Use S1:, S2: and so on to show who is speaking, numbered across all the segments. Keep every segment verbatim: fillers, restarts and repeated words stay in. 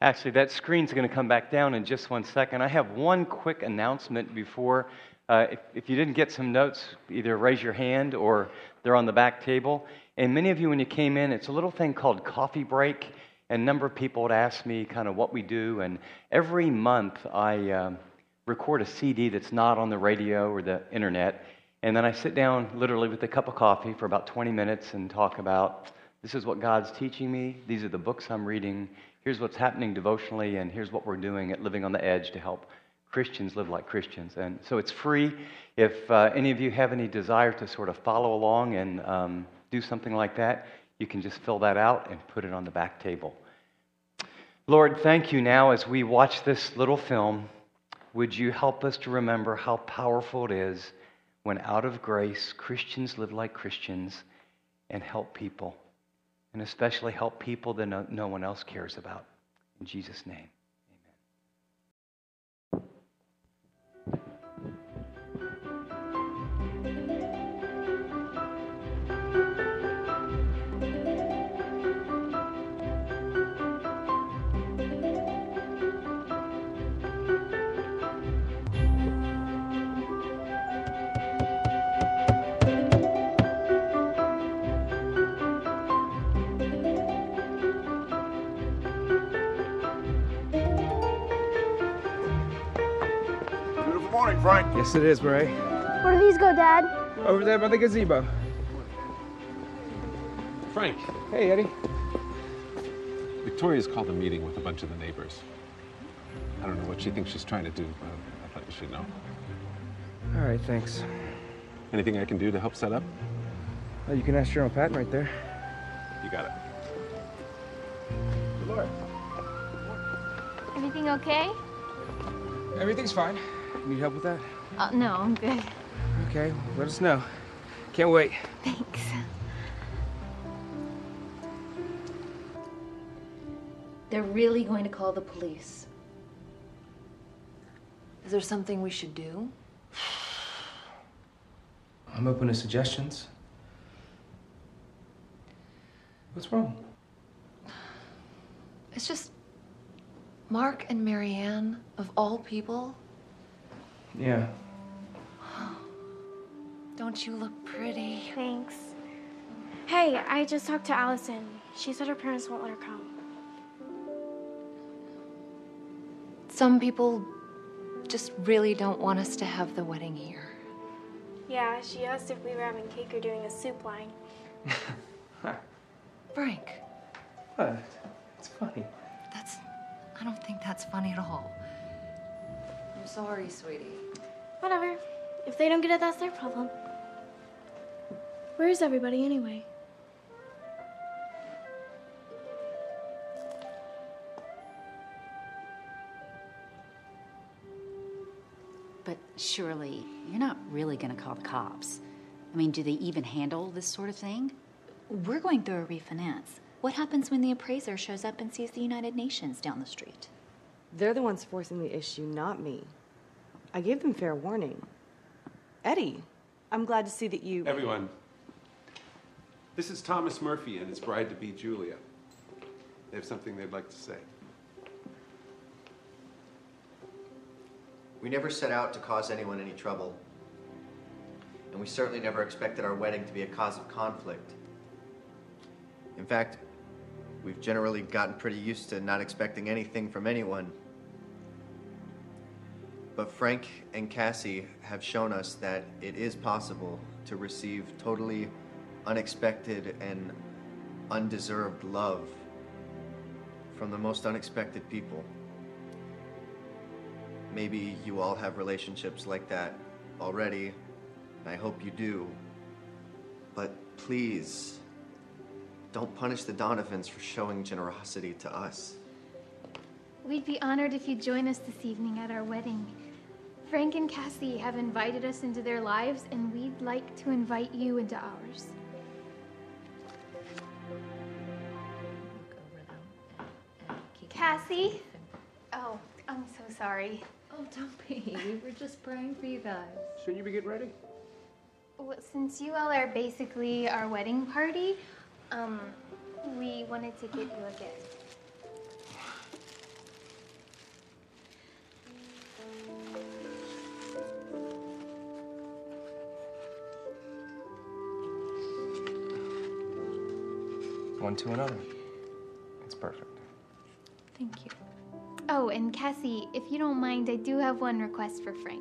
S1: Actually, that screen's going to come back down in just one second. I have one quick announcement before. Uh, if, if you didn't get some notes, either raise your hand or they're on the back table. And many of you, when you came in, it's a little thing called coffee break. And a number of people would ask me kind of what we do. And every month, I um, record a C D that's not on the radio or the internet. And then I sit down literally with a cup of coffee for about twenty minutes and talk about, this is what God's teaching me. These are the books I'm reading. Here's what's happening devotionally. And here's what we're doing at Living on the Edge to help Christians live like Christians. And so it's free. If uh, any of you have any desire to sort of follow along and um, do something like that, you can just fill that out and put it on the back table. Lord, thank you now as we watch this little film. Would you help us to remember how powerful it is when out of grace, Christians live like Christians and help people, and especially help people that no, no one else cares about. In Jesus' name.
S2: Morning, Frank.
S3: Yes, it is, Ray.
S4: Where do these go, Dad?
S3: Over there by the gazebo.
S5: Frank.
S3: Hey, Eddie.
S5: Victoria's called a meeting with a bunch of the neighbors. I don't know what she thinks she's trying to do, but I thought you should know.
S3: All right, thanks.
S5: Anything I can do to help set up?
S3: Oh, you can ask Cheryl and Patton right there.
S5: You got it.
S3: Dolores.
S4: Everything okay?
S3: Everything's fine. Need help with that?
S4: Uh, no, I'm good.
S3: Okay, let us know. Can't wait.
S4: Thanks.
S6: They're really going to call the police. Is there something we should do?
S3: I'm open to suggestions. What's wrong?
S6: It's just Mark and Marianne, of all people.
S3: Yeah.
S6: Don't you look pretty?
S4: Thanks. Hey, I just talked to Allison. She said her parents won't let her come.
S6: Some people just really don't want us to have the wedding here.
S4: Yeah, she asked if we were having cake or doing a soup line.
S6: Frank.
S3: What? It's funny.
S6: That's... I don't think that's funny at all. I'm sorry, sweetie.
S4: Whatever. If they don't get it, that's their problem. Where is everybody anyway?
S7: But surely, you're not really going to call the cops. I mean, do they even handle this sort of thing?
S8: We're going through a refinance. What happens when the appraiser shows up and sees the United Nations down the street?
S9: They're the ones forcing the issue, not me. I gave them fair warning. Eddie, I'm glad to see that you...
S5: Everyone, this is Thomas Murphy and his bride-to-be, Julia. They have something they'd like to say.
S10: We never set out to cause anyone any trouble. And we certainly never expected our wedding to be a cause of conflict. In fact, we've generally gotten pretty used to not expecting anything from anyone. But Frank and Cassie have shown us that it is possible to receive totally unexpected and undeserved love from the most unexpected people. Maybe you all have relationships like that already, and I hope you do. But please, don't punish the Donovans for showing generosity to us.
S4: We'd be honored if you'd join us this evening at our wedding. Frank and Cassie have invited us into their lives, and we'd like to invite you into ours. Cassie? Oh, I'm so sorry.
S6: Oh, don't be. We were just praying for you guys.
S3: Shouldn't you be getting ready?
S4: Well, since you all are basically our wedding party, um, we wanted to give you a gift.
S3: one to another. It's perfect.
S8: Thank you.
S4: Oh, and Cassie, if you don't mind, I do have one request for Frank.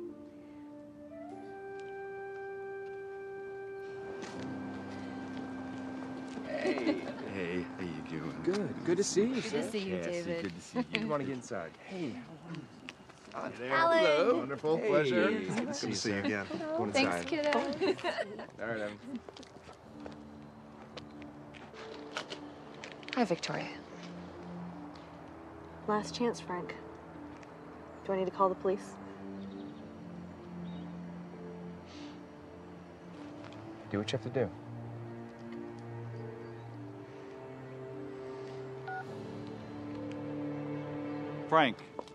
S2: Hey, how you doing?
S3: Good. Good to see you,
S8: Good
S3: sir.
S8: to see you,
S2: Cassie,
S8: David.
S2: good to see you.
S3: You want to get inside? Hey.
S2: Hi there.
S8: Alan.
S2: Hello. Wonderful.
S3: Hey.
S2: Pleasure.
S3: Good
S2: Good to see you again.
S3: Going
S8: Thanks,
S3: inside.
S8: kiddo.
S3: All right, Evan.
S6: Hi, Victoria.
S9: Last chance, Frank. Do I need to call the police?
S3: Do what you have to do.
S11: Frank.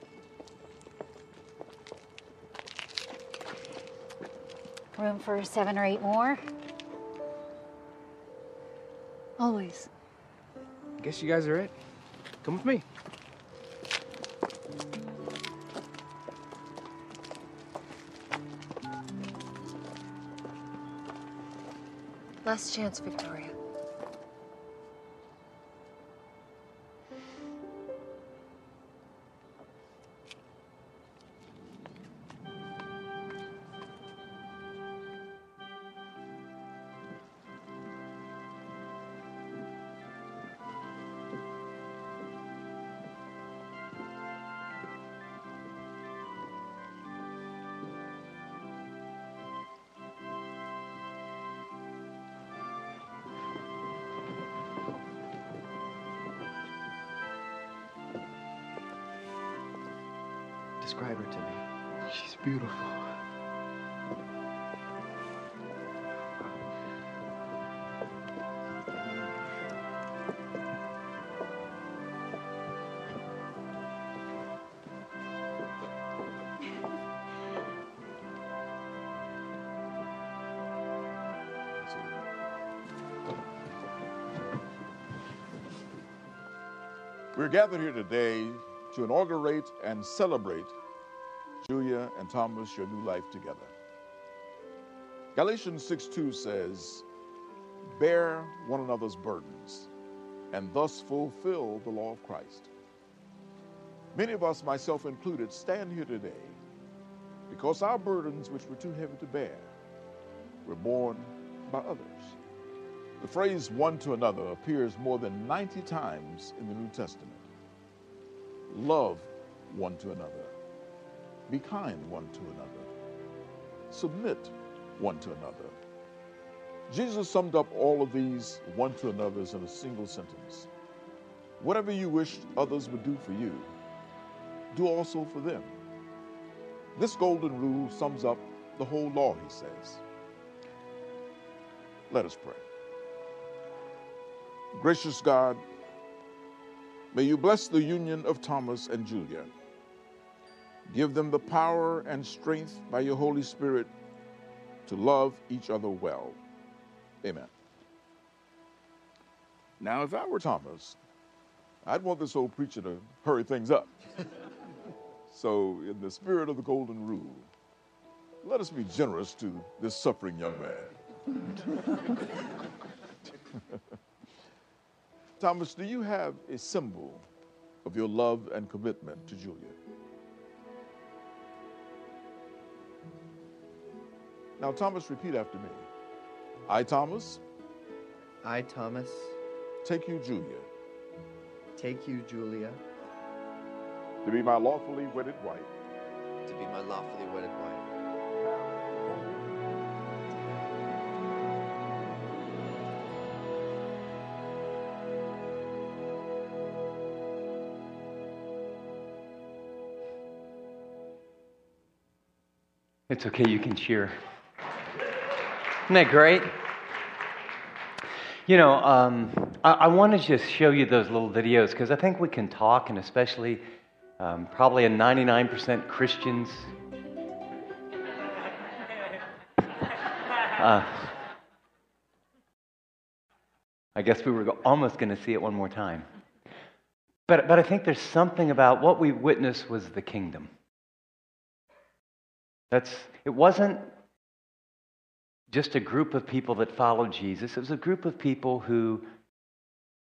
S7: Room for seven or eight more?
S6: Always.
S3: Guess you guys are it. Come with me.
S6: Last chance, Victoria.
S10: Describe her to me.
S2: She's beautiful. We're gathered here today to inaugurate and celebrate Julia and Thomas, your new life together. Galatians six two says, bear one another's burdens and thus fulfill the law of Christ. Many of us, myself included, stand here today because our burdens, which were too heavy to bear, were borne by others. The phrase one to another appears more than ninety times in the New Testament. Love one to another. Be kind one to another. Submit one to another. Jesus summed up all of these one to another's in a single sentence. Whatever you wish others would do for you, do also for them. This golden rule sums up the whole law, he says. Let us pray. Gracious God, may you bless the union of Thomas and Julia. Give them the power and strength by your Holy Spirit to love each other well. Amen. Now, if I were Thomas, I'd want this old preacher to hurry things up. So, in the spirit of the golden rule, let us be generous to this suffering young man. Thomas, do you have a symbol of your love and commitment to Julia? Now, Thomas, repeat after me. I, Thomas.
S10: I, Thomas.
S2: Take you, Julia.
S10: Take you, Julia.
S2: To be my lawfully wedded wife.
S10: To be my lawfully wedded wife.
S1: It's okay, you can cheer. Isn't that great? You know, um, I, I want to just show you those little videos because I think we can talk, and especially um, probably a ninety-nine percent Christians. Uh, I guess we were go- almost going to see it one more time. But, but I think there's something about what we witnessed was the kingdom. That's, it wasn't just a group of people that followed Jesus. It was a group of people who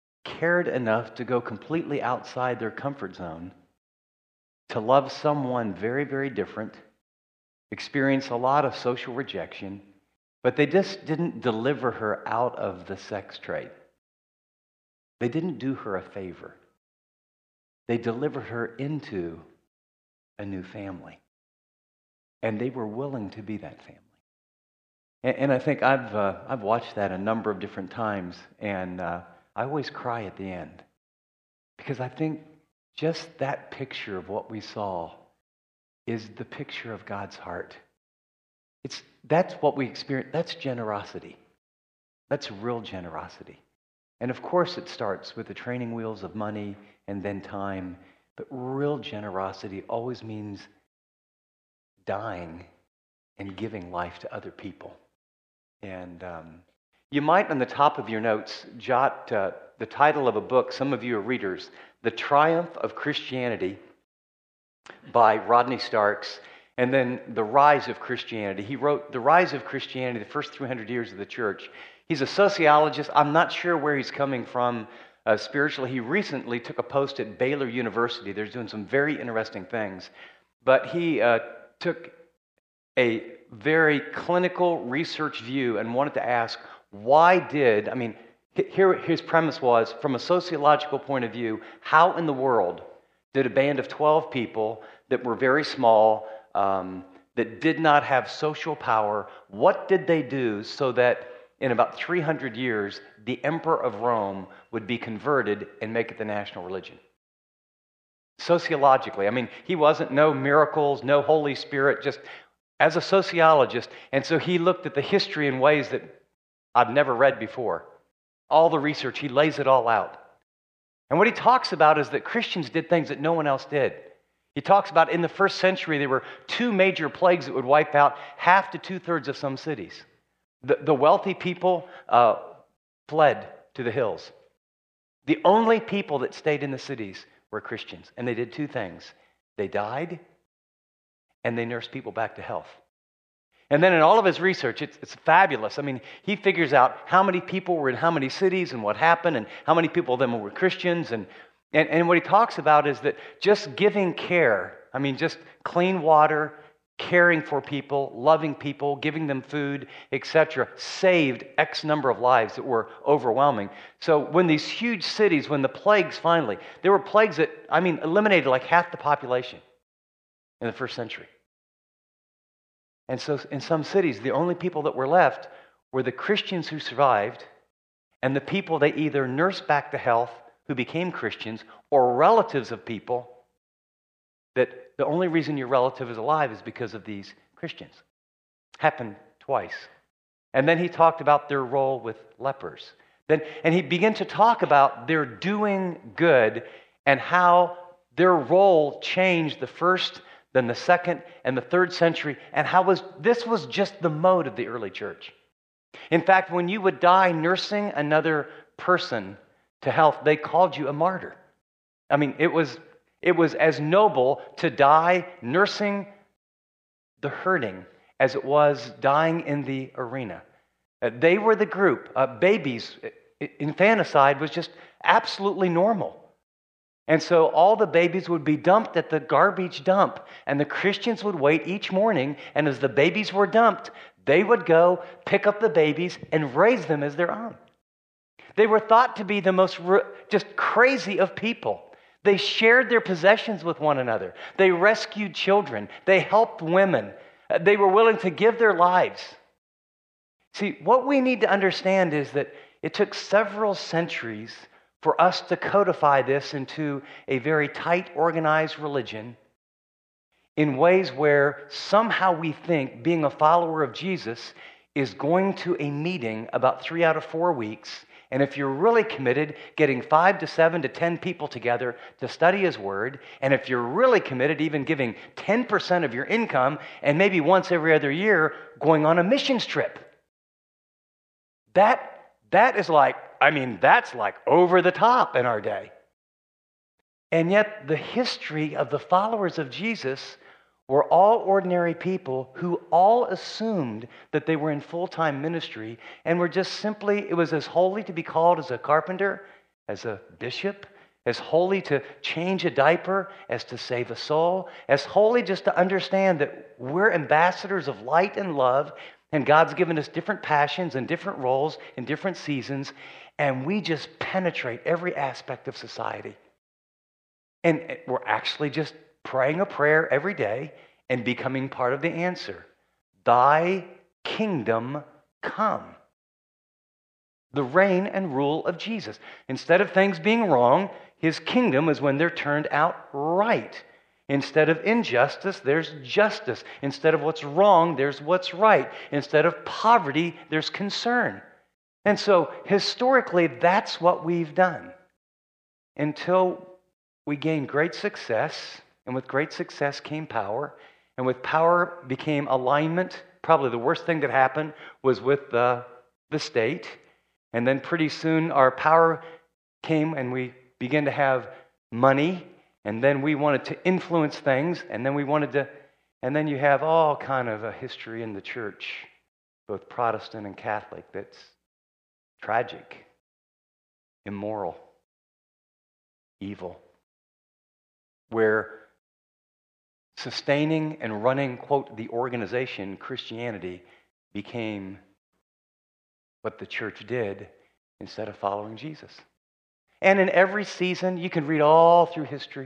S1: cared enough to go completely outside their comfort zone, to love someone very, very different, experience a lot of social rejection, but they just didn't deliver her out of the sex trade. They didn't do her a favor. They delivered her into a new family. And they were willing to be that family. And, and I think I've, uh, I've watched that a number of different times, and uh, I always cry at the end. Because I think just that picture of what we saw is the picture of God's heart. It's, that's what we experience. That's generosity. That's real generosity. And of course it starts with the training wheels of money and then time. But real generosity always means dying and giving life to other people. And um, you might, on the top of your notes, jot uh, the title of a book. Some of you are readers. The Triumph of Christianity by Rodney Starks. And then The Rise of Christianity. He wrote The Rise of Christianity, the first three hundred years of the church. He's a sociologist. I'm not sure where he's coming from uh, spiritually. He recently took a post at Baylor University. They're doing some very interesting things. But he uh, took a very clinical research view and wanted to ask, why did, I mean, here his premise was, from a sociological point of view, how in the world did a band of twelve people that were very small, um, that did not have social power, what did they do so that in about three hundred years, the Emperor of Rome would be converted and make it the national religion? Sociologically, I mean, he wasn't no miracles, no Holy Spirit, just as a sociologist. And so he looked at the history in ways that I've never read before. All the research, he lays it all out. And what he talks about is that Christians did things that no one else did. He talks about in the first century, there were two major plagues that would wipe out half to two-thirds of some cities. The, the wealthy people uh, fled to the hills. The only people that stayed in the cities were Christians. And they did two things. They died, and they nursed people back to health. And then in all of his research, it's, it's fabulous. I mean, he figures out how many people were in how many cities and what happened, and how many people of them were Christians. And, and, and what he talks about is that just giving care, I mean, just clean water, caring for people, loving people, giving them food, et cetera, saved X number of lives that were overwhelming. So when these huge cities, when the plagues finally, there were plagues that, I mean, eliminated like half the population in the first century. And so in some cities, the only people that were left were the Christians who survived and the people they either nursed back to health who became Christians, or relatives of people that the only reason your relative is alive is because of these Christians. Happened twice. And then he talked about their role with lepers. Then, and he began to talk about their doing good and how their role changed the first, then the second, and the third century, and how was this was just the mode of the early church. In fact, when you would die nursing another person to health, they called you a martyr. I mean, it was it was as noble to die nursing the hurting as it was dying in the arena. Uh, they were the group. Uh, babies, infanticide was just absolutely normal. And so all the babies would be dumped at the garbage dump, and the Christians would wait each morning, and as the babies were dumped, they would go pick up the babies and raise them as their own. They were thought to be the most just crazy of people. They shared their possessions with one another. They rescued children. They helped women. They were willing to give their lives. See, what we need to understand is that it took several centuries for us to codify this into a very tight, organized religion in ways where somehow we think being a follower of Jesus is going to a meeting about three out of four weeks, and if you're really committed, getting five to seven to ten people together to study His Word, and if you're really committed, even giving ten percent of your income, and maybe once every other year, going on a missions trip. That, that is like, I mean, that's like over the top in our day. And yet, the history of the followers of Jesus were all ordinary people who all assumed that they were in full-time ministry and were just simply, it was as holy to be called as a carpenter as a bishop, as holy to change a diaper as to save a soul, as holy just to understand that we're ambassadors of light and love, and God's given us different passions and different roles in different seasons, and we just penetrate every aspect of society. And we're actually just praying a prayer every day and becoming part of the answer. Thy kingdom come. The reign and rule of Jesus. Instead of things being wrong, his kingdom is when they're turned out right. Instead of injustice, there's justice. Instead of what's wrong, there's what's right. Instead of poverty, there's concern. And so, historically, that's what we've done. Until we gained great success, and with great success came power, and with power became alignment. Probably the worst thing that happened was with the, the state. And then pretty soon our power came and we began to have money, and then we wanted to influence things, and then we wanted to, and then you have all kind of a history in the church, both Protestant and Catholic, that's tragic, immoral, evil, where sustaining and running, quote, the organization, Christianity, became what the church did instead of following Jesus. And in every season, you can read all through history,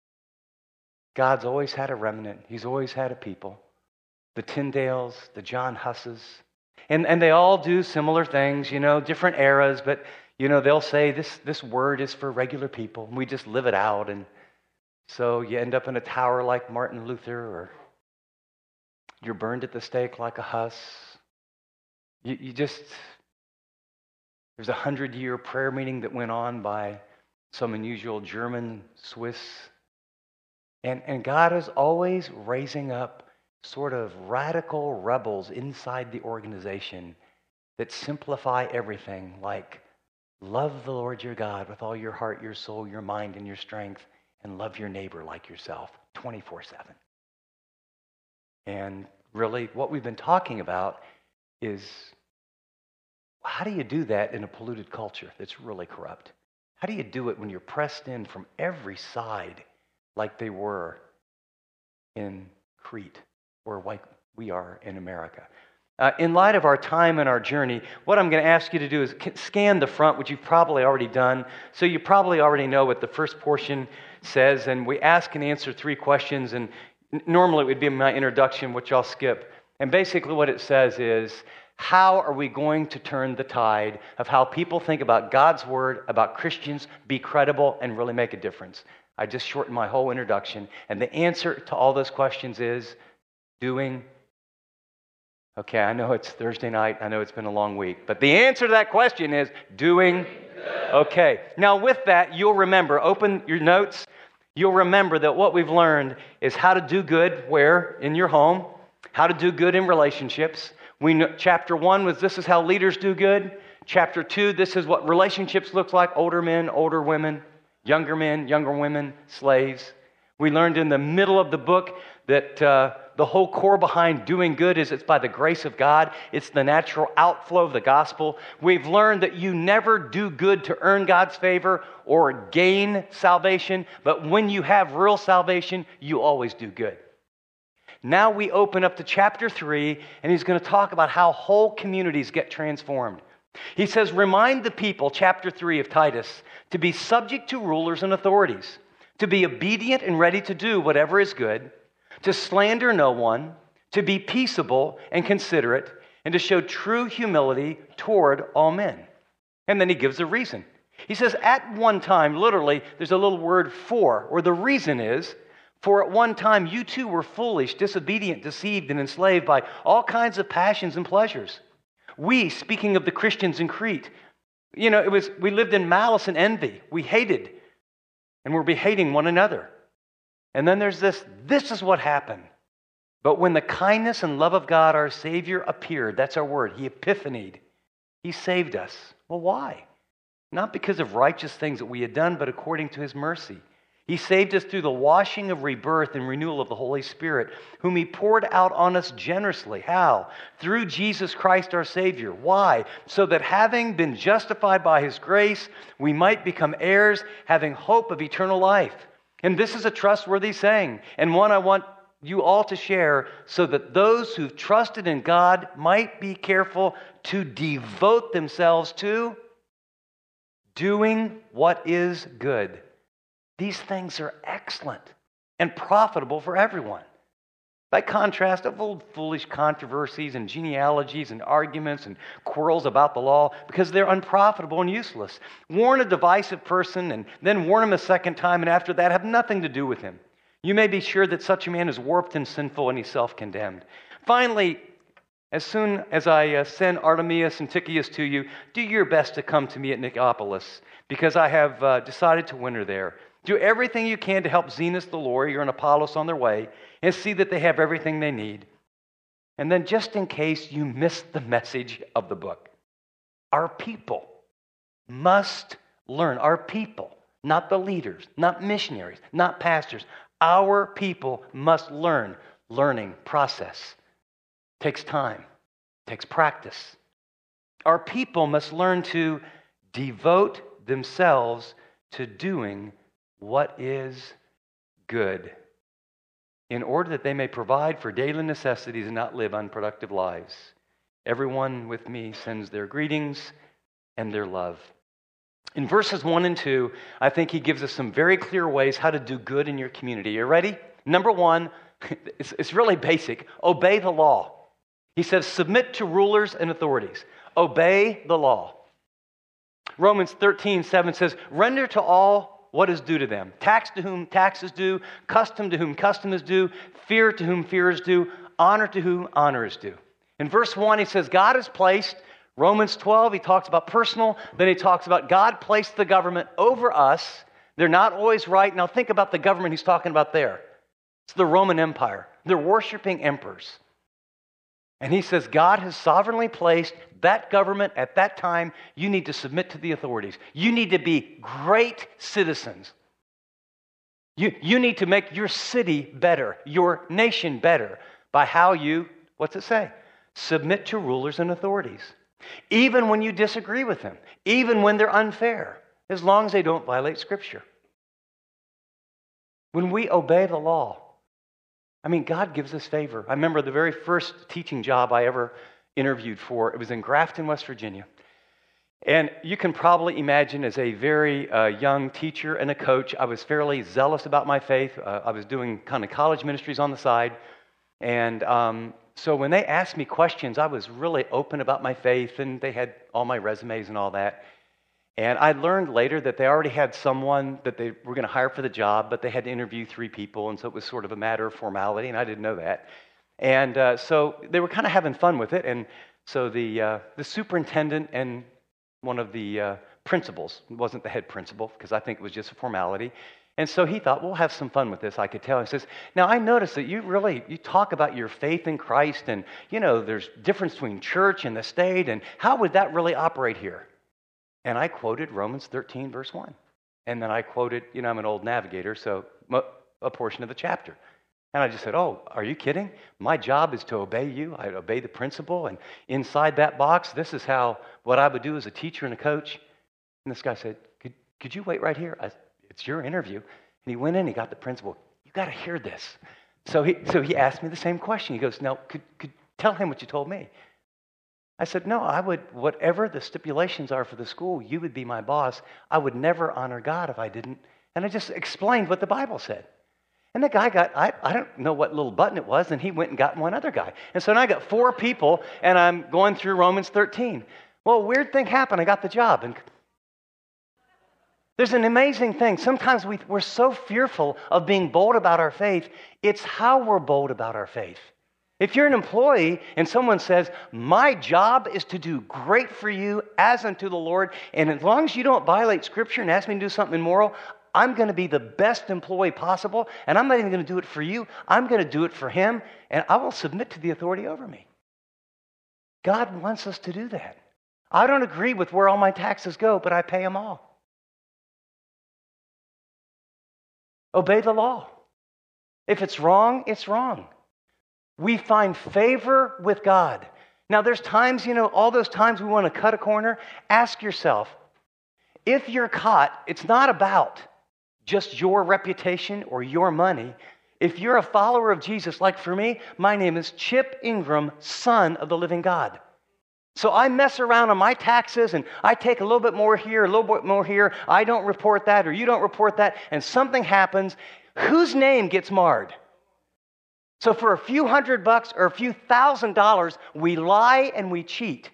S1: God's always had a remnant. He's always had a people. The Tyndales, the John Husses, and, and they all do similar things, you know, different eras, but, you know, they'll say this, this word is for regular people, and we just live it out, and so you end up in a tower like Martin Luther, or you're burned at the stake like a Huss. You, you just... There's a hundred-year prayer meeting that went on by some unusual German, Swiss. And, and God is always raising up sort of radical rebels inside the organization that simplify everything, like love the Lord your God with all your heart, your soul, your mind, and your strength, and love your neighbor like yourself twenty-four seven. And really, what we've been talking about is, how do you do that in a polluted culture that's really corrupt? How do you do it when you're pressed in from every side like they were in Crete or like we are in America? Uh, in light of our time and our journey, what I'm going to ask you to do is scan the front, which you've probably already done. So you probably already know what the first portion says, and we ask and answer three questions, and normally it would be my introduction, which I'll skip. And basically what it says is, how are we going to turn the tide of how people think about God's Word, about Christians, be credible, and really make a difference? I just shortened my whole introduction. And the answer to all those questions is doing. Okay, I know it's Thursday night. I know it's been a long week. But the answer to that question is doing. Okay. Now with that, you'll remember, open your notes. You'll remember that what we've learned is how to do good where? In your home. How to do good in relationships. We know, chapter one was this is how leaders do good. Chapter two, this is what relationships look like. Older men, older women, younger men, younger women, slaves. We learned in the middle of the book that uh, the whole core behind doing good is it's by the grace of God. It's the natural outflow of the gospel. We've learned that you never do good to earn God's favor or gain salvation, but when you have real salvation, you always do good. Now we open up to chapter three, and he's going to talk about how whole communities get transformed. He says, remind the people, chapter three of Titus, to be subject to rulers and authorities, to be obedient and ready to do whatever is good, to slander no one, to be peaceable and considerate, and to show true humility toward all men. And then he gives a reason. He says, at one time, literally, there's a little word for, or the reason is, for at one time you too were foolish, disobedient, deceived, and enslaved by all kinds of passions and pleasures. We, speaking of the Christians in Crete, you know, it was we lived in malice and envy. We hated, and we're behating one another. And then there's this, this is what happened. But when the kindness and love of God, our Savior, appeared, that's our word, he epiphanied. He saved us. Well, why? Not because of righteous things that we had done, but according to his mercy. He saved us through the washing of rebirth and renewal of the Holy Spirit, whom He poured out on us generously. How? Through Jesus Christ our Savior. Why? So that having been justified by His grace, we might become heirs, having hope of eternal life. And this is a trustworthy saying, and one I want you all to share, so that those who've trusted in God might be careful to devote themselves to doing what is good. These things are excellent and profitable for everyone. By contrast of old foolish controversies and genealogies and arguments and quarrels about the law, because they're unprofitable and useless. Warn a divisive person and then warn him a second time, and after that have nothing to do with him. You may be sure that such a man is warped and sinful, and he's self-condemned. Finally, as soon as I uh, send Artemius and Tychicus to you, do your best to come to me at Nicopolis, because I have uh, decided to winter there. Do everything you can to help Zenas the lawyer and Apollos on their way, and see that they have everything they need. And then, just in case you missed the message of the book, our people must learn. Our people, not the leaders, not missionaries, not pastors. Our people must learn. Learning process takes time, takes practice. Our people must learn to devote themselves to doing what is good, in order that they may provide for daily necessities and not live unproductive lives. Everyone with me sends their greetings and their love. In verses one and two, I think he gives us some very clear ways how to do good in your community. You ready? Number one, it's, it's really basic. Obey the law. He says, submit to rulers and authorities. Obey the law. Romans thirteen seven says, render to all what is due to them. Tax to whom tax is due, custom to whom custom is due, fear to whom fear is due, honor to whom honor is due. In verse one, he says, God has placed, Romans twelve, he talks about personal, then he talks about God placed the government over us. They're not always right. Now think about the government he's talking about there. It's the Roman Empire. They're worshiping emperors. And he says, God has sovereignly placed that government at that time. You need to submit to the authorities. You need to be great citizens. You, you need to make your city better, your nation better, by how you, what's it say? Submit to rulers and authorities. Even when you disagree with them, even when they're unfair, as long as they don't violate Scripture. When we obey the law, I mean, God gives us favor. I remember the very first teaching job I ever interviewed for. It was in Grafton, West Virginia. And you can probably imagine, as a very uh, young teacher and a coach, I was fairly zealous about my faith. Uh, I was doing kind of college ministries on the side. And um, so when they asked me questions, I was really open about my faith, and they had all my resumes and all that. And I learned later that they already had someone that they were going to hire for the job, but they had to interview three people, and so it was sort of a matter of formality, and I didn't know that. And uh, so they were kind of having fun with it, and so the uh, the superintendent and one of the uh, principals, wasn't the head principal, because I think it was just a formality, and so he thought, we'll have some fun with this, I could tell. He says, now I noticed that you really, you talk about your faith in Christ, and, you know, there's difference between church and the state, and how would that really operate here? And I quoted Romans thirteen, verse one. And then I quoted, you know, I'm an old navigator, so a portion of the chapter. And I just said, oh, are you kidding? My job is to obey you. I obey the principle. And inside that box, this is how, what I would do as a teacher and a coach. And this guy said, could, could you wait right here? I, it's your interview. And he went in, he got the principle. You got to hear this. So he, so he asked me the same question. He goes, now, could, could tell him what you told me. I said, no, I would, whatever the stipulations are for the school, you would be my boss. I would never honor God if I didn't. And I just explained what the Bible said. And the guy got, I, I don't know what little button it was, and he went and got one other guy. And so now I got four people, and I'm going through Romans thirteen. Well, a weird thing happened. I got the job. And there's an amazing thing. Sometimes we, we're so fearful of being bold about our faith. It's how we're bold about our faith. If you're an employee and someone says, my job is to do great for you as unto the Lord, and as long as you don't violate Scripture and ask me to do something immoral, I'm going to be the best employee possible, and I'm not even going to do it for you. I'm going to do it for him, and I will submit to the authority over me. God wants us to do that. I don't agree with where all my taxes go, but I pay them all. Obey the law. If it's wrong, it's wrong. We find favor with God. Now, there's times, you know, all those times we want to cut a corner. Ask yourself, if you're caught, it's not about just your reputation or your money. If you're a follower of Jesus, like for me, my name is Chip Ingram, son of the living God. So I mess around on my taxes and I take a little bit more here, a little bit more here. I don't report that or you don't report that, and something happens. Whose name gets marred? So for a few hundred bucks or a few thousand dollars, we lie and we cheat.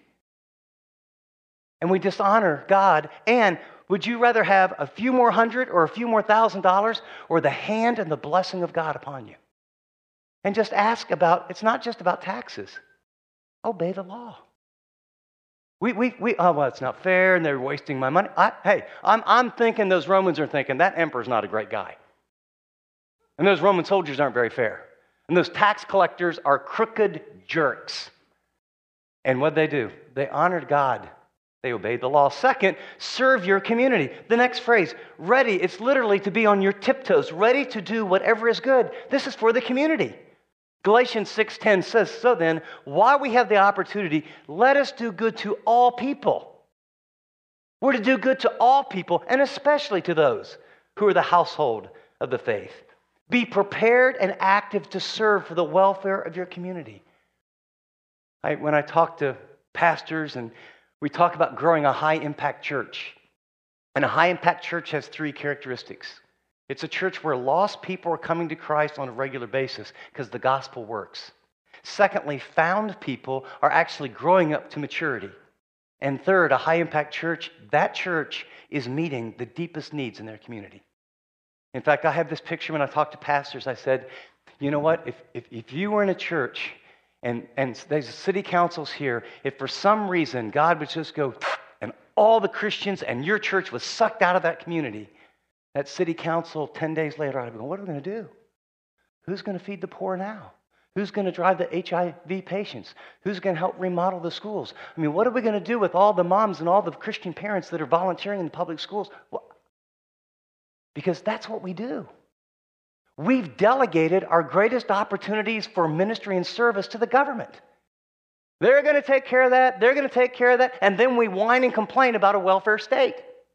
S1: And we dishonor God. And would you rather have a few more hundred or a few more thousand dollars or the hand and the blessing of God upon you? And just ask about, it's not just about taxes. Obey the law. We, we, we, oh, well, it's not fair and they're wasting my money. I, hey, I'm, I'm thinking those Romans are thinking that emperor's not a great guy. And those Roman soldiers aren't very fair. And those tax collectors are crooked jerks. And what'd they do? They honored God. They obeyed the law. Second, serve your community. The next phrase, ready, it's literally to be on your tiptoes, ready to do whatever is good. This is for the community. Galatians six ten says, so then, while we have the opportunity, let us do good to all people. We're to do good to all people, and especially to those who are the household of the faith. Be prepared and active to serve for the welfare of your community. I, when I talk to pastors and we talk about growing a high-impact church, and a high-impact church has three characteristics. It's a church where lost people are coming to Christ on a regular basis because the gospel works. Secondly, found people are actually growing up to maturity. And third, a high-impact church, that church is meeting the deepest needs in their community. In fact, I have this picture when I talk to pastors. I said, you know what? If, if, if you were in a church and, and there's city councils here, if for some reason God would just go and all the Christians and your church was sucked out of that community, that city council ten days later, I'd be going, what are we going to do? Who's going to feed the poor now? Who's going to drive the H I V patients? Who's going to help remodel the schools? I mean, what are we going to do with all the moms and all the Christian parents that are volunteering in the public schools? What? Because that's what we do. We've delegated our greatest opportunities for ministry and service to the government. They're going to take care of that. They're going to take care of that. And then we whine and complain about a welfare state.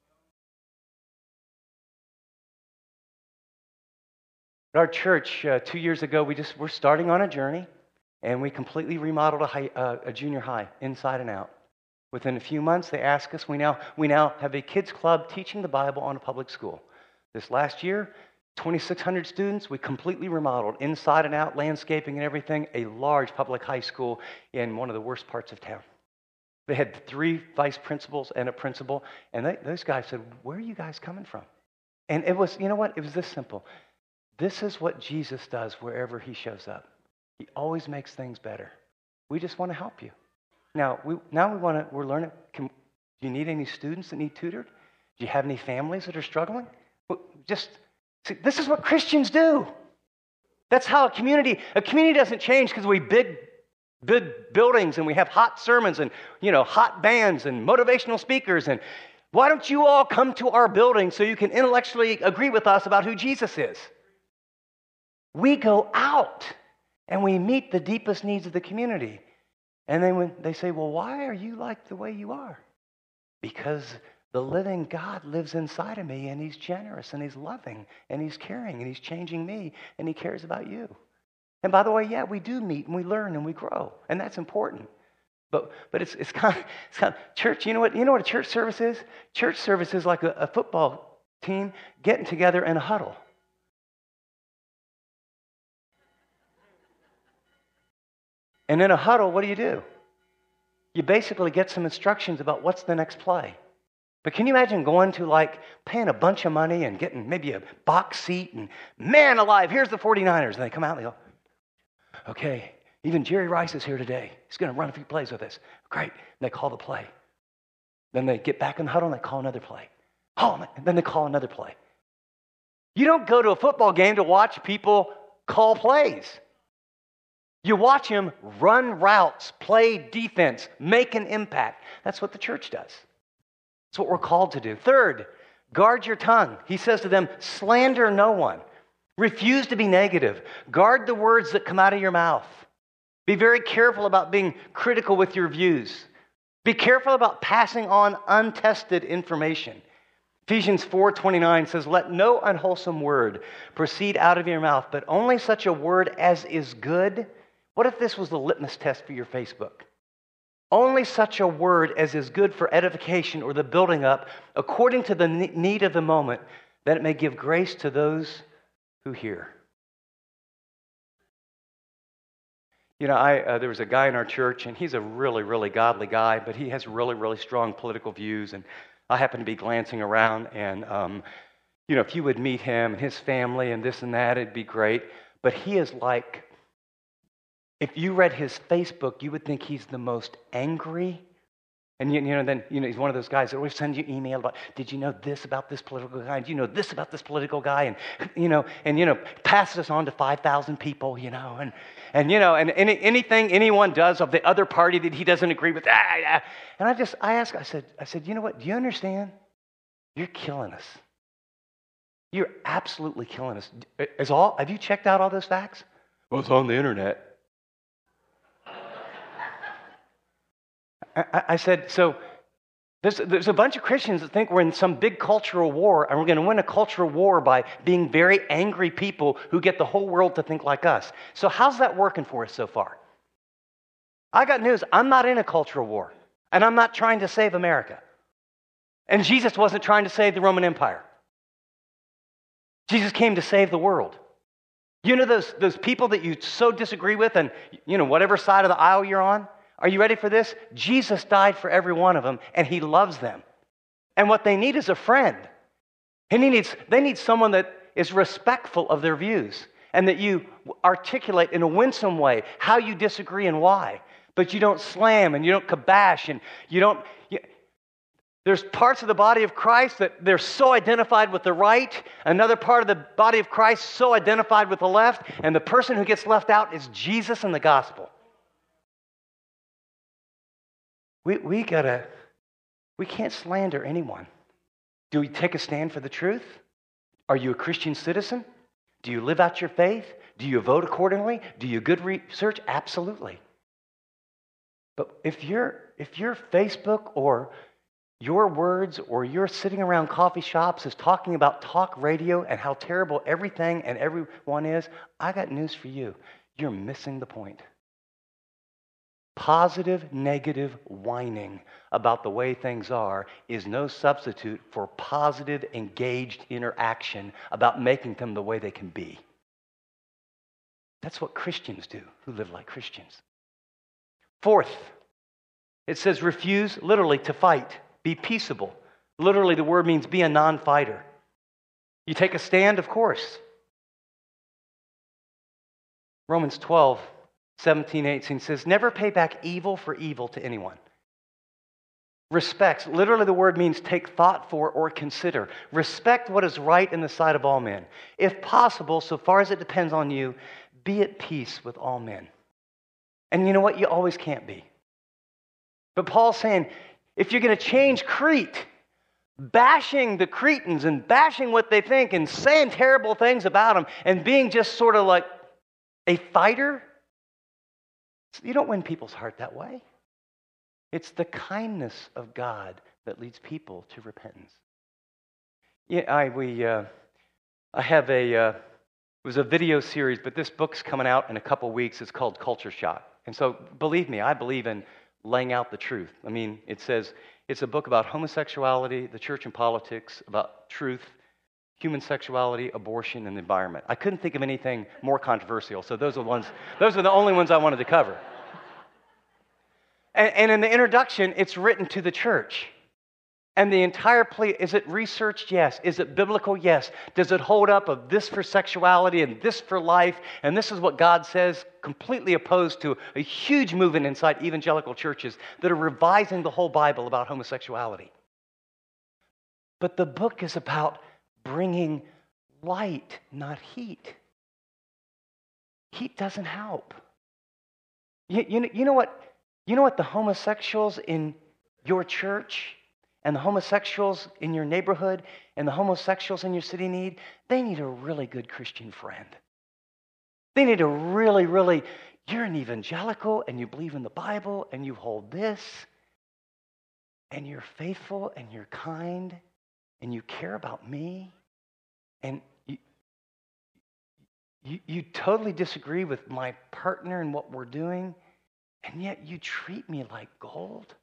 S1: At our church, uh, two years ago, we just we're starting on a journey, and we completely remodeled a, high, uh, a junior high inside and out. Within a few months, they asked us, we now, we now have a kids club teaching the Bible on a public school. This last year, twenty-six hundred students, we completely remodeled, inside and out, landscaping and everything, a large public high school in one of the worst parts of town. They had three vice principals and a principal, and they, those guys said, where are you guys coming from? And it was, you know what, it was this simple. This is what Jesus does wherever he shows up. He always makes things better. We just want to help you. Now, we, now we want to, we're learning, can, do you need any students that need tutored? Do you have any families that are struggling? Just, see, this is what Christians do. That's how a community, a community doesn't change because we big, big buildings and we have hot sermons and, you know, hot bands and motivational speakers. And why don't you all come to our building so you can intellectually agree with us about who Jesus is? We go out and we meet the deepest needs of the community. And then when they say, well, why are you like the way you are? Because the living God lives inside of me, and he's generous, and he's loving, and he's caring, and he's changing me, and he cares about you. And by the way, yeah, we do meet, and we learn, and we grow, and that's important. But but it's it's kind of, it's kind of church. You know what? You know what a church service is? Church service is like a, a football team getting together in a huddle. And in a huddle, what do you do? You basically get some instructions about what's the next play. But can you imagine going to, like, paying a bunch of money and getting maybe a box seat and, man alive, here's the forty-niners. And they come out and they go, okay, even Jerry Rice is here today. He's going to run a few plays with us. Great. And they call the play. Then they get back in the huddle and they call another play. Oh, and then they call another play. You don't go to a football game to watch people call plays. You watch them run routes, play defense, make an impact. That's what the church does. That's what we're called to do. Third, guard your tongue. He says to them, slander no one. Refuse to be negative. Guard the words that come out of your mouth. Be very careful about being critical with your views. Be careful about passing on untested information. Ephesians four twenty-nine says, "Let no unwholesome word proceed out of your mouth, but only such a word as is good." What if this was the litmus test for your Facebook? Only such a word as is good for edification or the building up, according to the need of the moment, that it may give grace to those who hear. You know, I uh, there was a guy in our church, and he's a really, really godly guy, but he has really, really strong political views, and I happen to be glancing around, and, um, you know, if you would meet him and his family and this and that, it'd be great. But he is like, if you read his Facebook, you would think he's the most angry. And, you, you know, then, you know, he's one of those guys that always sends you email about, did you know this about this political guy? Did you know this about this political guy? And, you know, and, you know, passes us on to five thousand people, you know, and, and you know, and any, anything anyone does of the other party that he doesn't agree with, ah, ah. And I just, I asked, I said, I said, you know what, do you understand? You're killing us. You're absolutely killing us. Is all, have you checked out all those facts? Well, it's on the internet. I, I said, so there's, there's a bunch of Christians that think we're in some big cultural war, and we're going to win a cultural war by being very angry people who get the whole world to think like us. So how's that working for us so far? I got news. I'm not in a cultural war, and I'm not trying to save America. And Jesus wasn't trying to save the Roman Empire. Jesus came to save the world. You know those, those people that you so disagree with, and you know whatever side of the aisle you're on? Are you ready for this? Jesus died for every one of them, and he loves them. And what they need is a friend. And he needs, they need someone that is respectful of their views and that you articulate in a winsome way how you disagree and why. But you don't slam and you don't kabash and you don't... You, there's parts of the body of Christ that they're so identified with the right, another part of the body of Christ so identified with the left, and the person who gets left out is Jesus and the gospel. We we gotta, we can't slander anyone. Do we take a stand for the truth? Are you a Christian citizen? Do you live out your faith? Do you vote accordingly? Do you good research? Absolutely. But if your if your Facebook or your words or you're sitting around coffee shops is talking about talk radio and how terrible everything and everyone is, I got news for you. You're missing the point. Positive, negative whining about the way things are is no substitute for positive, engaged interaction about making them the way they can be. That's what Christians do who live like Christians. Fourth, it says refuse, literally, to fight. Be peaceable. Literally, the word means be a non-fighter. You take a stand, of course. Romans twelve, seventeen, eighteen says, never pay back evil for evil to anyone. Respects, literally the word means take thought for or consider. Respect what is right in the sight of all men. If possible, so far as it depends on you, be at peace with all men. And you know what? You always can't be. But Paul's saying, if you're going to change Crete, bashing the Cretans and bashing what they think and saying terrible things about them and being just sort of like a fighter, you don't win people's heart that way. It's the kindness of God that leads people to repentance. Yeah, I we uh, I have a uh, it was a video series, but this book's coming out in a couple weeks. It's called Culture Shock, and so believe me, I believe in laying out the truth. I mean, it says it's a book about homosexuality, the church and politics, about truth, human sexuality, abortion, and the environment. I couldn't think of anything more controversial, so those are the ones. Those are the only ones I wanted to cover. And, and in the introduction, it's written to the church. And the entire plea, is it researched? Yes. Is it biblical? Yes. Does it hold up of this for sexuality and this for life? And this is what God says, completely opposed to a huge movement inside evangelical churches that are revising the whole Bible about homosexuality. But the book is about bringing light, not heat. Heat doesn't help. You, you, know, you know what? You know what the homosexuals in your church and the homosexuals in your neighborhood and the homosexuals in your city need, they need a really good Christian friend. They need a really, really, you're an evangelical and you believe in the Bible and you hold this and you're faithful and you're kind and you care about me and you, you, you totally disagree with my partner and what we're doing, and yet you treat me like gold.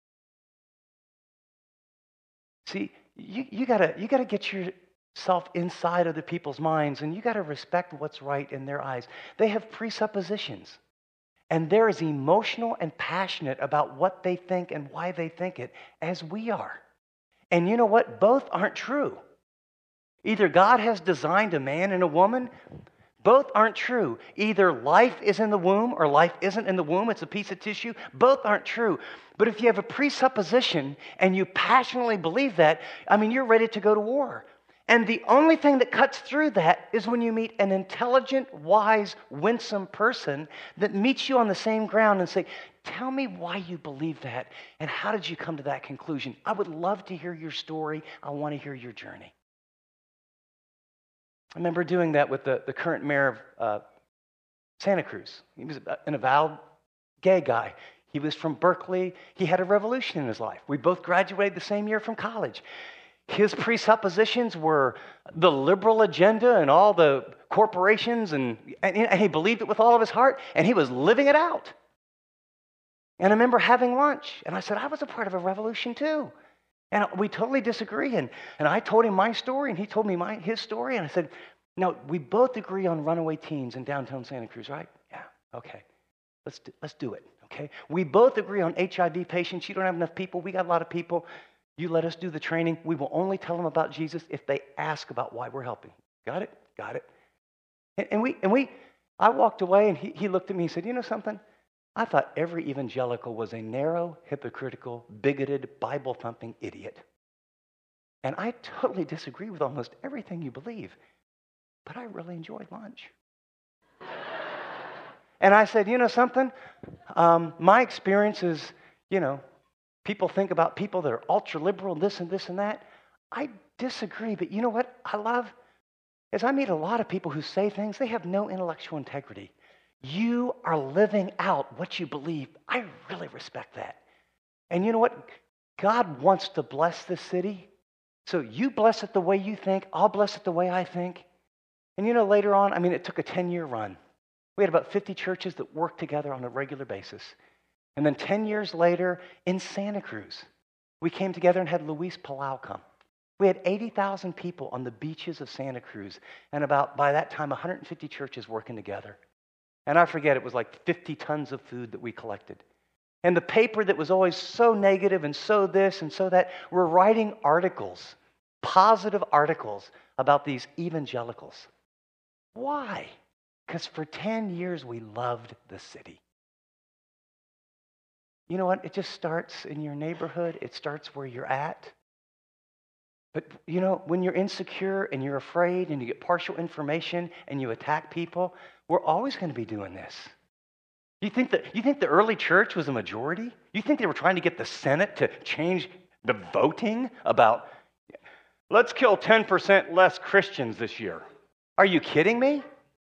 S1: See, you, you gotta you gotta get yourself inside other people's minds, and you gotta respect what's right in their eyes. They have presuppositions, and they're as emotional and passionate about what they think and why they think it as we are. And you know what? Both aren't true. Either God has designed a man and a woman. Both aren't true. Either life is in the womb or life isn't in the womb. It's a piece of tissue. Both aren't true. But if you have a presupposition and you passionately believe that, I mean, you're ready to go to war. And the only thing that cuts through that is when you meet an intelligent, wise, winsome person that meets you on the same ground and say, tell me why you believe that and how did you come to that conclusion? I would love to hear your story. I want to hear your journey. I remember doing that with the, the current mayor of uh, Santa Cruz. He was an avowed gay guy. He was from Berkeley. He had a revolution in his life. We both graduated the same year from college. His presuppositions were the liberal agenda and all the corporations, and, and, and he believed it with all of his heart, and he was living it out. And I remember having lunch, and I said, I was a part of a revolution too. And we totally disagree. And, and I told him my story, and he told me my, his story. And I said, no, we both agree on runaway teens in downtown Santa Cruz, right? Yeah, okay. Let's do, let's do it, okay? We both agree on H I V patients. You don't have enough people. We got a lot of people. You let us do the training. We will only tell them about Jesus if they ask about why we're helping. Got it? Got it. And, and we, and we, I walked away, and he, he looked at me and said, you know something? I thought every evangelical was a narrow, hypocritical, bigoted, Bible-thumping idiot. And I totally disagree with almost everything you believe, but I really enjoyed lunch. And I said, you know something? Um, my experience is, you know, people think about people that are ultra-liberal, this and this and that. I disagree, but you know what I love? Is I meet a lot of people who say things, they have no intellectual integrity. You are living out what you believe. I really respect that. And you know what? God wants to bless this city. So you bless it the way you think. I'll bless it the way I think. And you know, later on, I mean, it took a ten-year run. We had about fifty churches that worked together on a regular basis. And then ten years later, in Santa Cruz, we came together and had Luis Palau come. We had eighty thousand people on the beaches of Santa Cruz. And about, by that time, one hundred fifty churches working together. And I forget, it was like fifty tons of food that we collected. And the paper that was always so negative and so this and so that, were writing articles, positive articles about these evangelicals. Why? Because for ten years we loved the city. You know what? It just starts in your neighborhood. It starts where you're at. But, you know, when you're insecure and you're afraid and you get partial information and you attack people, we're always going to be doing this. You think that you think the early church was a majority? You think they were trying to get the Senate to change the voting about, let's kill ten percent less Christians this year? Are you kidding me?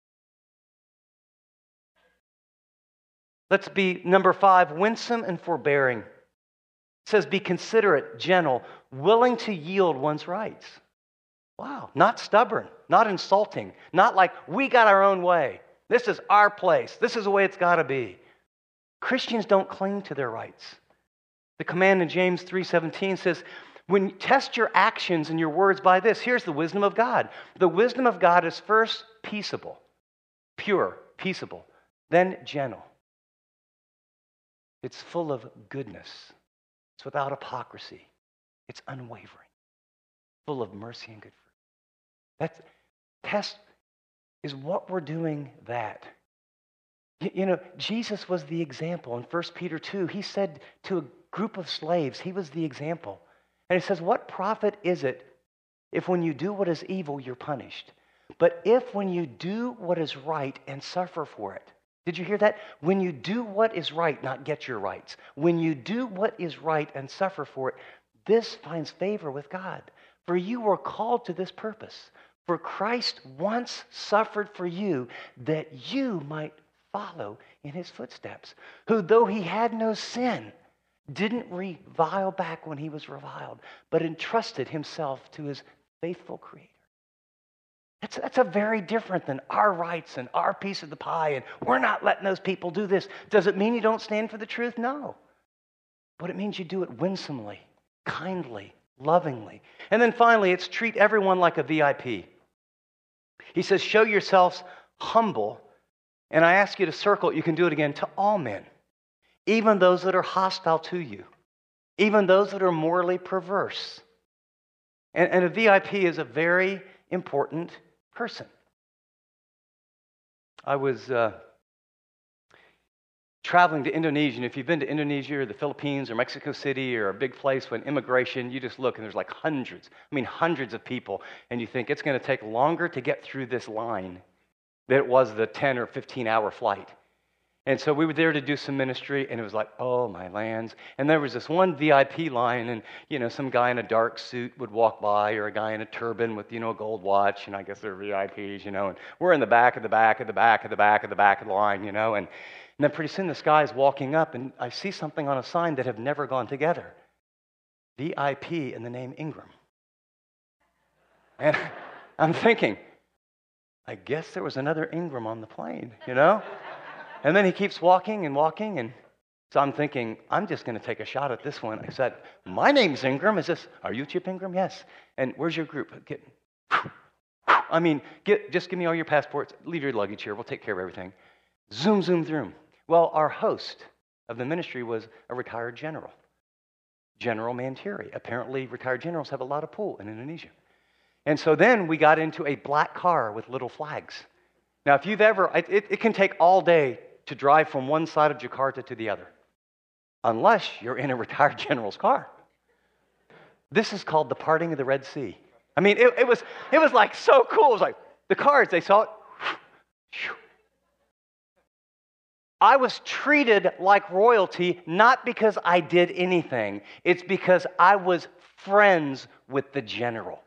S1: Let's be, number five, winsome and forbearing. It says, be considerate, gentle, willing to yield one's rights. Wow, not stubborn, not insulting, not like we got our own way. This is our place. This is the way it's got to be. Christians don't cling to their rights. The command in James three seventeen says, when you test your actions and your words by this, here's the wisdom of God. The wisdom of God is first peaceable, pure, peaceable, then gentle. It's full of goodness. It's without hypocrisy. It's unwavering, full of mercy and good fruit. That's test is what we're doing that. You, you know, Jesus was the example. In First Peter two, he said to a group of slaves, he was the example. And he says, what profit is it if when you do what is evil, you're punished? But if when you do what is right and suffer for it, did you hear that? When you do what is right, not get your rights. When you do what is right and suffer for it,
S11: this finds favor with God. For you were called to this purpose. For Christ once suffered for you, that you might follow in his footsteps, who, though he had no sin, didn't revile back when he was reviled, but entrusted himself to his faithful Creator. That's, that's a very different than our rights and our piece of the pie, and we're not letting those people do this. Does it mean you don't stand for the truth? No. But it means you do it winsomely, kindly, lovingly. And then finally, it's treat everyone like a V I P. He says, show yourselves humble, and I ask you to circle it, you can do it again, to all men, even those that are hostile to you, even those that are morally perverse. And, and a V I P is a very important person. I was uh, traveling to Indonesia, and if you've been to Indonesia or the Philippines or Mexico City or a big place when immigration, you just look and there's like hundreds, I mean hundreds of people, and you think it's going to take longer to get through this line than it was the ten or fifteen hour flight. And so we were there to do some ministry, and it was like, oh, my lands. And there was this one V I P line, and, you know, some guy in a dark suit would walk by, or a guy in a turban with, you know, a gold watch, and I guess they're V I Ps, you know, and we're in the back of the back of the back of the back of the back of the line, you know, and, and then pretty soon this guy's walking up, and I see something on a sign that have never gone together. V I P and the name Ingram. And I'm thinking, I guess there was another Ingram on the plane, you know? And then he keeps walking and walking, and so I'm thinking, I'm just going to take a shot at this one. I said, my name's Ingram. Is this, are you Chip Ingram? Yes. And where's your group? Get, I mean, get, just give me all your passports. Leave your luggage here. We'll take care of everything. Zoom, zoom, zoom. Well, our host of the ministry was a retired general, General Mantiri. Apparently, retired generals have a lot of pull in Indonesia. And so then we got into a black car with little flags. Now, if you've ever, it, it can take all day to drive from one side of Jakarta to the other, unless you're in a retired general's car. This is called the parting of the Red Sea. I mean, it, it was it was like so cool. It was like the cars, they saw it. I was treated like royalty, not because I did anything. It's because I was friends with the general.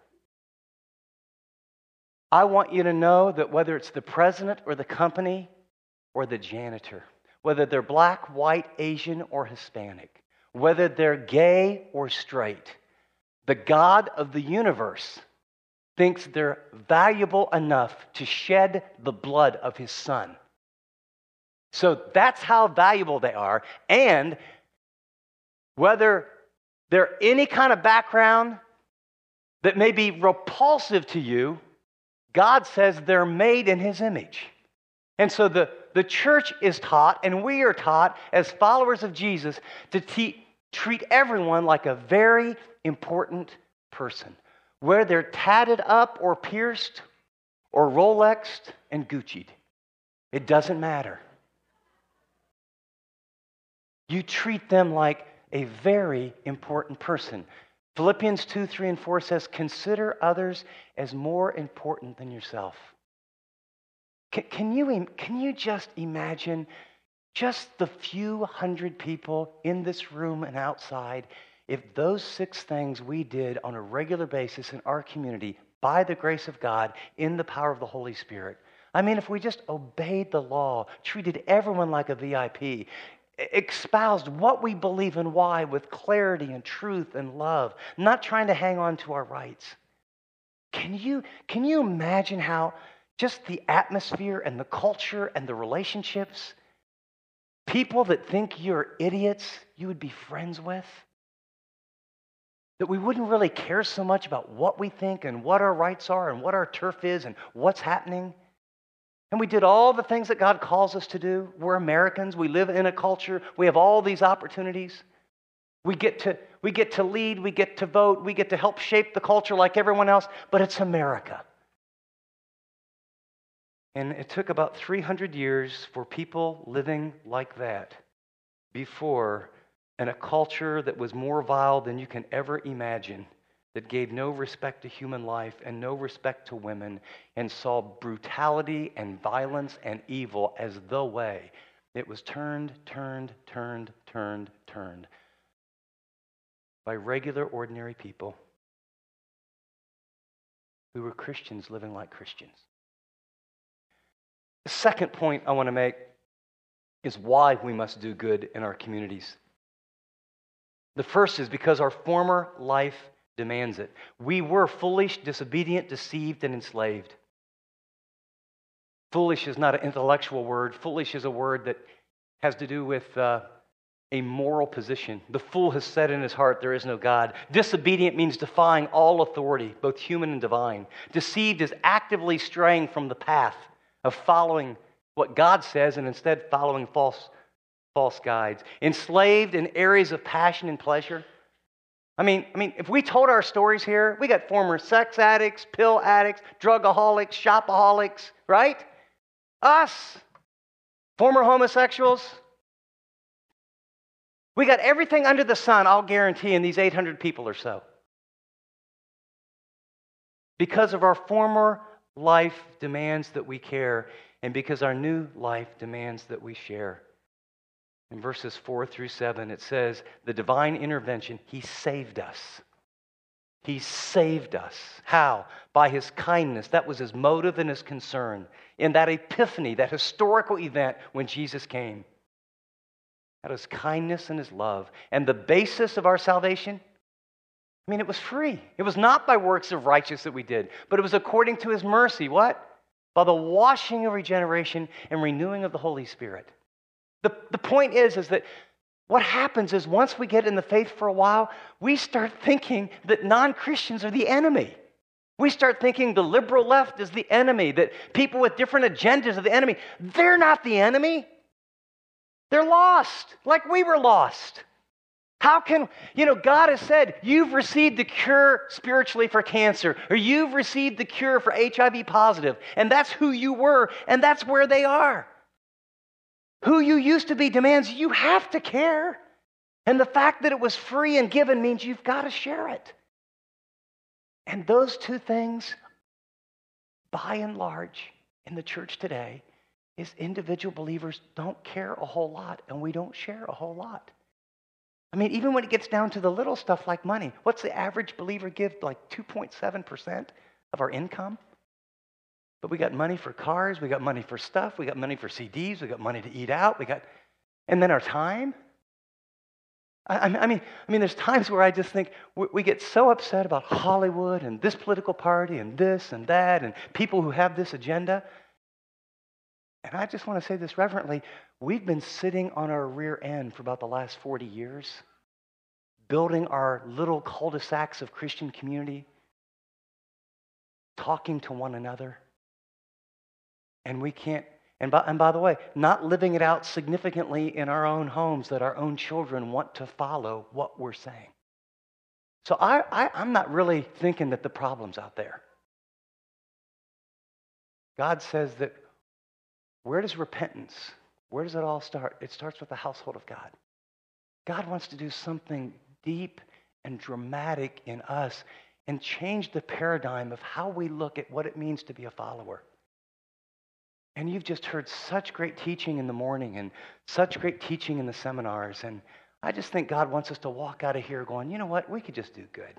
S11: I want you to know that whether it's the president or the company or the janitor, whether they're black, white, Asian, or Hispanic, whether they're gay or straight, the God of the universe thinks they're valuable enough to shed the blood of his son. So that's how valuable they are. And whether they're any kind of background that may be repulsive to you, God says they're made in his image. And so the, the church is taught, and we are taught as followers of Jesus to te- treat everyone like a very important person, where they're tatted up or pierced or Rolexed and Gucci'd. It doesn't matter. You treat them like a very important person. Philippians two, three, and four says, consider others as more important than yourself. Can, can, you, can you just imagine just the few hundred people in this room and outside, if those six things we did on a regular basis in our community, by the grace of God, in the power of the Holy Spirit? I mean, if we just obeyed the law, treated everyone like a V I P, espoused what we believe and why with clarity and truth and love, not trying to hang on to our rights. Can you, can you imagine how just the atmosphere and the culture and the relationships, people that think you're idiots, you would be friends with? That we wouldn't really care so much about what we think and what our rights are and what our turf is and what's happening. And we did all the things that God calls us to do. We're Americans. We live in a culture. We have all these opportunities. We get to, we get to lead. We get to vote. We get to help shape the culture like everyone else. But it's America. And it took about three hundred years for people living like that before, in a culture that was more vile than you can ever imagine, that gave no respect to human life and no respect to women, and saw brutality and violence and evil as the way. It was turned, turned, turned, turned, turned by regular, ordinary people who were Christians living like Christians. The second point I want to make is why we must do good in our communities. The first is because our former life demands it. We were foolish, disobedient, deceived, and enslaved. Foolish is not an intellectual word. Foolish is a word that has to do with uh, a moral position. The fool has said in his heart, there is no God. Disobedient means defying all authority, both human and divine. Deceived is actively straying from the path of following what God says and instead following false, false guides. Enslaved in areas of passion and pleasure. I mean, I mean, if we told our stories here, we got former sex addicts, pill addicts, drugaholics, shopaholics, right? Us, former homosexuals. We got everything under the sun, I'll guarantee, in these eight hundred people or so. Because of our former life demands that we care, and because our new life demands that we share. In verses four through seven, it says, the divine intervention, He saved us. He saved us. How? By His kindness. That was His motive and His concern. In that epiphany, that historical event when Jesus came. That His kindness and His love. And the basis of our salvation, I mean, it was free. It was not by works of righteousness that we did, but it was according to His mercy. What? By the washing of regeneration and renewing of the Holy Spirit. The, the point is, is that what happens is once we get in the faith for a while, we start thinking that non-Christians are the enemy. We start thinking the liberal left is the enemy, that people with different agendas are the enemy. They're not the enemy. They're lost, like we were lost. How can, you know, God has said, you've received the cure spiritually for cancer, or you've received the cure for H I V positive, and that's who you were, and that's where they are. Who you used to be demands you have to care. And the fact that it was free and given means you've got to share it. And those two things, by and large, in the church today, is individual believers don't care a whole lot, and we don't share a whole lot. I mean, even when it gets down to the little stuff like money, what's the average believer give? Like two point seven percent of our income? But we got money for cars, we got money for stuff, we got money for C Ds, we got money to eat out, we got, and then our time. I, I mean, I mean, there's times where I just think we, we get so upset about Hollywood and this political party and this and that and people who have this agenda. And I just want to say this reverently, we've been sitting on our rear end for about the last forty years, building our little cul-de-sacs of Christian community, talking to one another. And we can't, and by, and by the way, not living it out significantly in our own homes that our own children want to follow what we're saying. So I, I, I'm not really thinking that the problem's out there. God says that, where does repentance, where does it all start? It starts with the household of God. God wants to do something deep and dramatic in us and change the paradigm of how we look at what it means to be a follower. And you've just heard such great teaching in the morning and such great teaching in the seminars. And I just think God wants us to walk out of here going, you know what, we could just do good.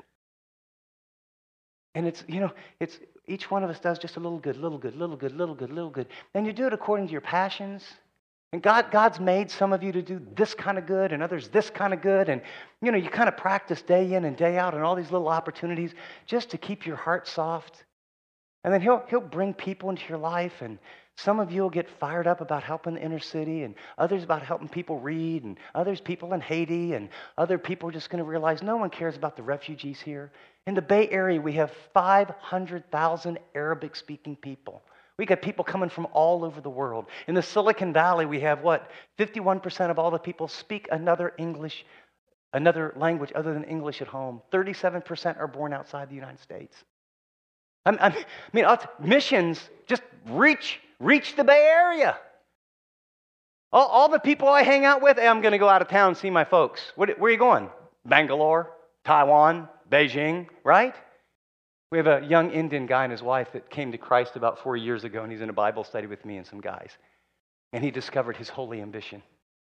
S11: And it's, you know, it's each one of us does just a little good, little good, little good, little good, little good. And you do it according to your passions. And God, God's made some of you to do this kind of good and others this kind of good. And, you know, you kind of practice day in and day out and all these little opportunities just to keep your heart soft. And then he'll, he'll bring people into your life, and some of you will get fired up about helping the inner city, and others about helping people read, and others people in Haiti, and other people are just going to realize no one cares about the refugees here. In the Bay Area, we have five hundred thousand Arabic-speaking people. We got people coming from all over the world. In the Silicon Valley, we have what? fifty-one percent of all the people speak another English, another language other than English at home. thirty-seven percent are born outside the United States. I mean, I mean, missions just reach reach the Bay Area. All, all the people I hang out with, hey, I'm going to go out of town and see my folks. Where, where are you going? Bangalore, Taiwan, Beijing, right? We have a young Indian guy and his wife that came to Christ about four years ago, and he's in a Bible study with me and some guys. And he discovered his holy ambition.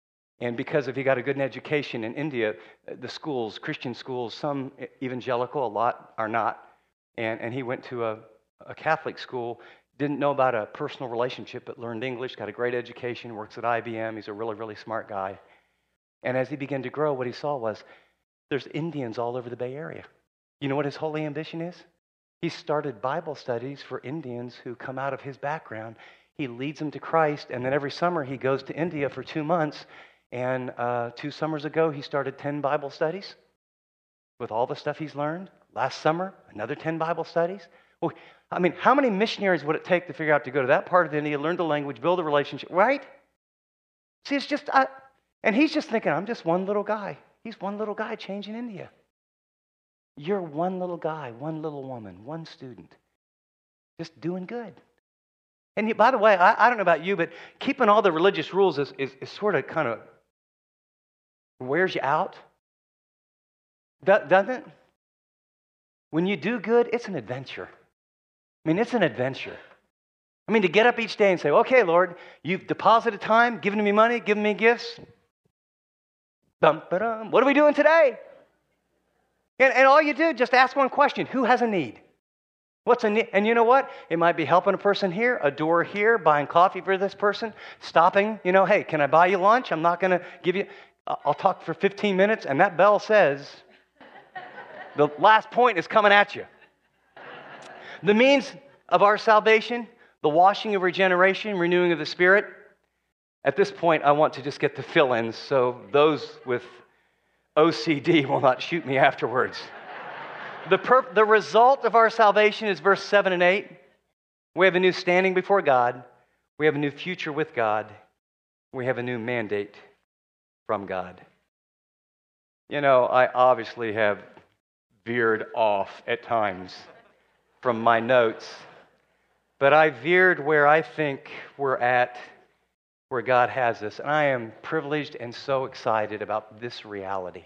S11: And because if he got a good education in India, the schools, Christian schools, some evangelical, a lot are not. And, and he went to a, a Catholic school, didn't know about a personal relationship, but learned English, got a great education, works at I B M. He's a really, really smart guy. And as he began to grow, what he saw was there's Indians all over the Bay Area. You know what his holy ambition is? He started Bible studies for Indians who come out of his background. He leads them to Christ, and then every summer he goes to India for two months. And uh, two summers ago, he started ten Bible studies with all the stuff he's learned. Last summer, another ten Bible studies. Well, I mean, how many missionaries would it take to figure out to go to that part of India, learn the language, build a relationship, right? See, it's just, I, and he's just thinking, I'm just one little guy. He's one little guy changing India. You're one little guy, one little woman, one student, just doing good. And you, by the way, I, I don't know about you, but keeping all the religious rules is, is, is sort of kind of wears you out, doesn't it? When you do good, it's an adventure. I mean, it's an adventure. I mean, to get up each day and say, okay, Lord, you've deposited time, given me money, given me gifts. Dum, ba-dum. What are we doing today? And, and all you do, just ask one question. Who has a need? What's a need? And you know what? It might be helping a person here, a door here, buying coffee for this person, stopping, you know, hey, can I buy you lunch? I'm not going to give you, I'll talk for fifteen minutes, and that bell says, the last point is coming at you. The means of our salvation, the washing of regeneration, renewing of the Spirit. At this point, I want to just get the fill-ins so those with O C D will not shoot me afterwards. The, per- the result of our salvation is verse seven and eight. We have a new standing before God. We have a new future with God. We have a new mandate from God. You know, I obviously have veered off at times from my notes, but I veered where I think we're at, where God has us. And I am privileged and so excited about this reality.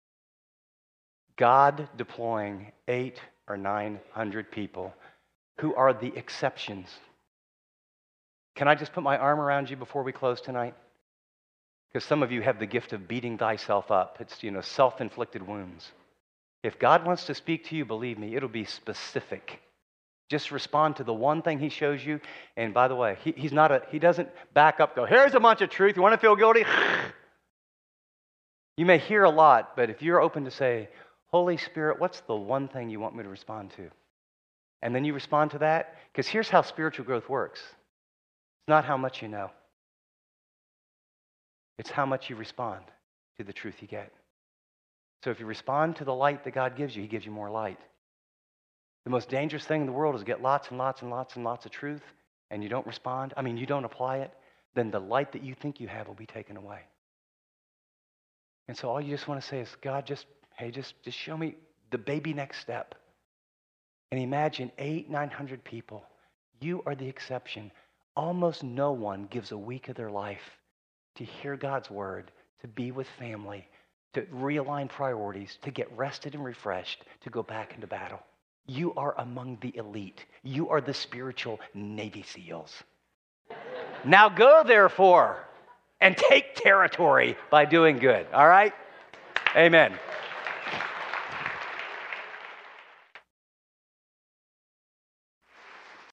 S11: God deploying eight or nine hundred people who are the exceptions. Can I just put my arm around you before we close tonight? Because some of you have the gift of beating thyself up. It's, you know, self-inflicted wounds. If God wants to speak to you, believe me, it'll be specific. Just respond to the one thing he shows you. And by the way, he, he's not a, he doesn't back up, go, here's a bunch of truth. You want to feel guilty? You may hear a lot, but if you're open to say, Holy Spirit, what's the one thing you want me to respond to? And then you respond to that. Because here's how spiritual growth works. It's not how much you know. It's how much you respond to the truth you get. So if you respond to the light that God gives you, he gives you more light. The most dangerous thing in the world is to get lots and lots and lots and lots of truth, and you don't respond. I mean, you don't apply it. Then the light that you think you have will be taken away. And so all you just want to say is, God, just, hey, just, just show me the baby next step. And imagine eight, nine hundred people. You are the exception. Almost no one gives a week of their life to hear God's word, to be with family, to realign priorities, to get rested and refreshed, to go back into battle. You are among the elite. You are the spiritual Navy SEALs. Now go, therefore, and take territory by doing good. All right? Amen.